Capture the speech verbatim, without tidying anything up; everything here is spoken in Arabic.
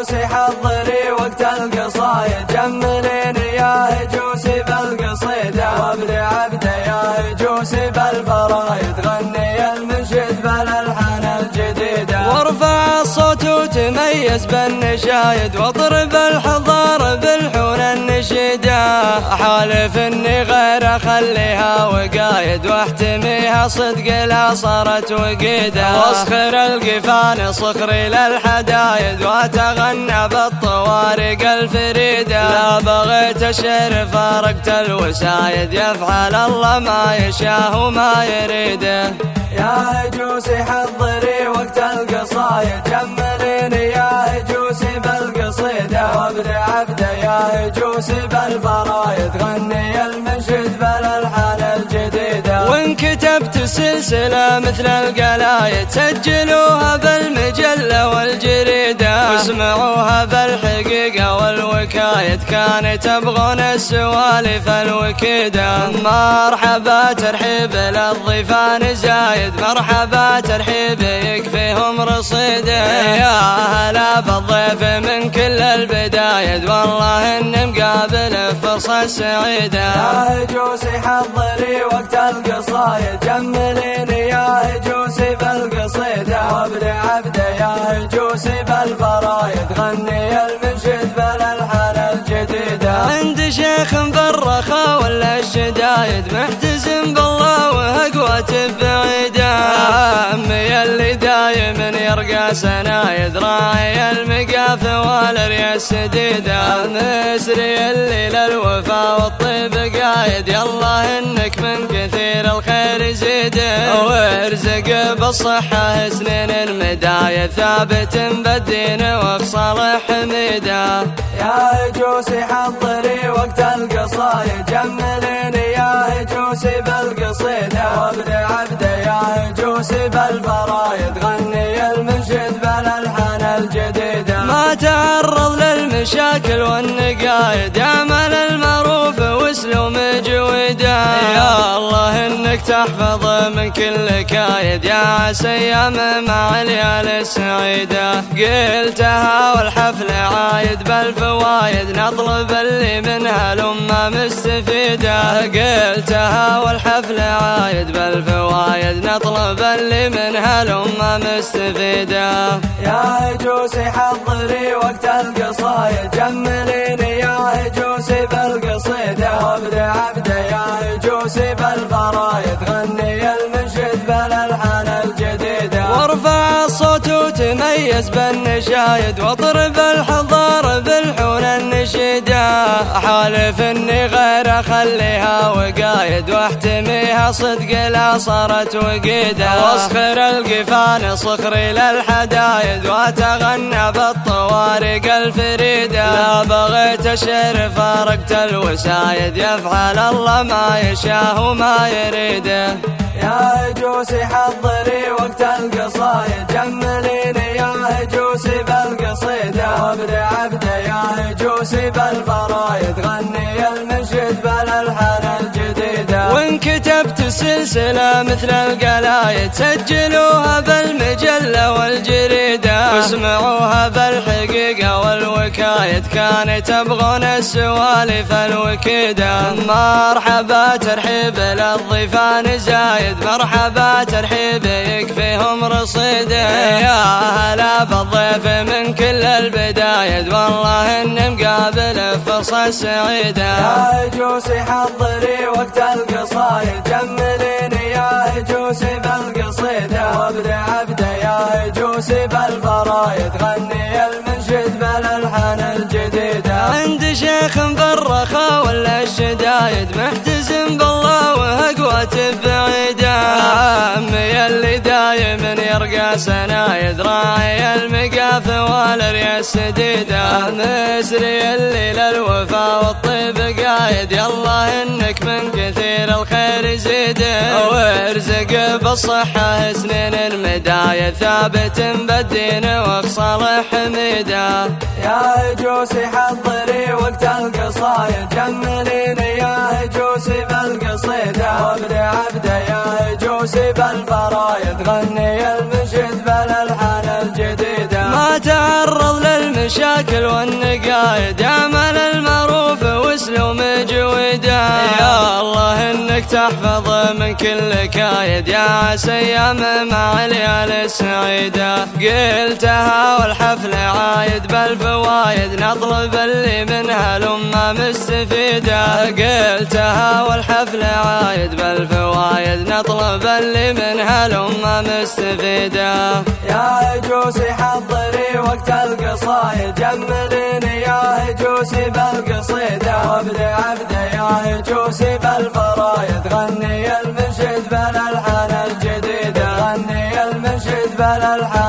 هجوسي حضري وقت القصايد، جمليني يا هجوسي بالقصيدة، وابدع ابدع يا هجوسي بالفرايد، غني المنشد بالالحان الجديدة، وارفع الصوت وتميز بالنشايد، واضرب الحضار بالحون النشيدة، احالف اني غير اخليها وقايد، واحتميها صدق لا صارت وقيدة، واسخر القفان صخري للحدايد، واتغنى بالطوارق الفريدة، لا بغيت الشعر فارقت الوسايد، يفعل الله ما يشاء وما يريده. يا هجوسي حضري وقت القصايد، جمليني يا هجوسي بالقصيدة، وابدع ابدع يا هجوسي بالفرايد، غني المنشد بالالحان الجديدة، وان كتبت سلسلة مثل القلايد، سجلوها بالمجلة والجريدة، واسمعوها بالحقيقة والوكايد، كان تبغون السوالف الوكيدة، مرحبا ترحيب للضيفان زايد، مرحبا ترحيب يكفيهم رصيده، يا هلا بالضيف من كل البدايد، والله اني مقابل فرصة سعيدة. يا هجوسي حضري وقت القصايد، جمليني يا هجوسي بالقصيدة، وابدع ابدع يا هجوسي بالفرايد، غني المنشد بالالحان الجديدة، عند شيخ بالرخا ولا الشدايد، محتزم بالله وهقوة بعيدة، عمي اللي دايم يرقى سنايد، راعي المقاف والرياس سديدة، مسري اللي للوفا والطيب قايد، يالله انك من كثير الخير زيده، وارزق بالصحة سنين مداية، ثابت بالدين وخصال حميدة. يا هجوسي حضري وقت القصايد، جمليني يا هجوسي بالقصيدة، وابدع ابدع يا هجوسي بالفرايد، غني المنشد بالالحان الجديدة، ما تعرض للمشاكل والنقايد، يعمل المعروف واسلوب جويده، يا الله انك تحفظ من كل كايد، يا عسى ايام مع الليالي السعيده، قلتها والحفل عايد بالفوايد، نطلب اللي منها الامه مستفيده، قلتها والحفل عايد بالفوايد، نطلب اللي منها الامه مستفيده. يا هجوسي حضري وقت القصايد، جمليني يا هجوسي بالقصيدة، وابدع ابدع يا هجوسي بالفرايد، غني المنشد بالالحان الجديدة، وارفع الصوت وتميز بالنشايد، واضرب الحضار بالحون النشيدة، احالف اني غير اخليها وقايد، واحتميها صدق لا صارت وقيدة، واسخر القفان صخري للحدايد، واتغنى بالطوارق الفريدة، لا بغيت الشعر فارقت الوسايد، يفعل الله ما يشاء وما يريده. يا هجوسي حضري وقت القصايد، جمليني يا هجوسي بالقصيدة، وابدع ابدع يا هجوسي بالفرايد، غني المنشد بالالحان الجديدة، وان كتبت سلسلة مثل القلايد، سجلوها بالمجلة والجريدة، واسمعوها بالحقيقة والوكايد، كان تبغون السوالف الوكيدة، مرحبا ترحيب للضيفان زايد، مرحبا ترحيب يكفيهم رصيده، يا هلا بالضيف من كل البدايد، والله اني مقابل فرصة سعيدة. يا هجوسي حضري وقت القصايد، جمليني يا هجوسي بالقصيدة، وابدع ابدع يا هجوسي بالفرايد، غني المنشد بالالحان الجديدة، عند شيخ بالرخا ولا الشدايد، محتزم بالله وهقوة بعيدة، عمي اللي دايم يرقى سنايد، راعي المقاف والرياس سديدة، مسري اللي للوفا والطيب قايد، يالله انك من كثير الخير زيده، وارزق بالصحة سنين مداية، ثابت بالدين وخصال حميدة. يا هجوسي حضري وقت القصايد، جمليني يا هجوسي بالقصيدة، وابدع ابدع يا هجوسي بالفرايد، غني المنشد بالالحان الجديدة، ما تعرض للمشاكل المشاكل والنقايد، اعمل المعروف واسلوم جويده. يا الله انك تحفظ من كل كايد، يا عسى ايام مع الليالي السعيده. قلتها والحفل عايد بالفوايد، نطلب اللي منها الامه مستفيده. قلتها والحفل عايد بالفوايد، نطلب اللي منها الامه مستفيده. يا هجوسي حضري وقت القصايد، جمليني يا هجوسي بالقصيده. وابدع ابدع يا هجوسي بالفرايد، غني المنشد بالالحان الجديده. غني المنشد بالالحان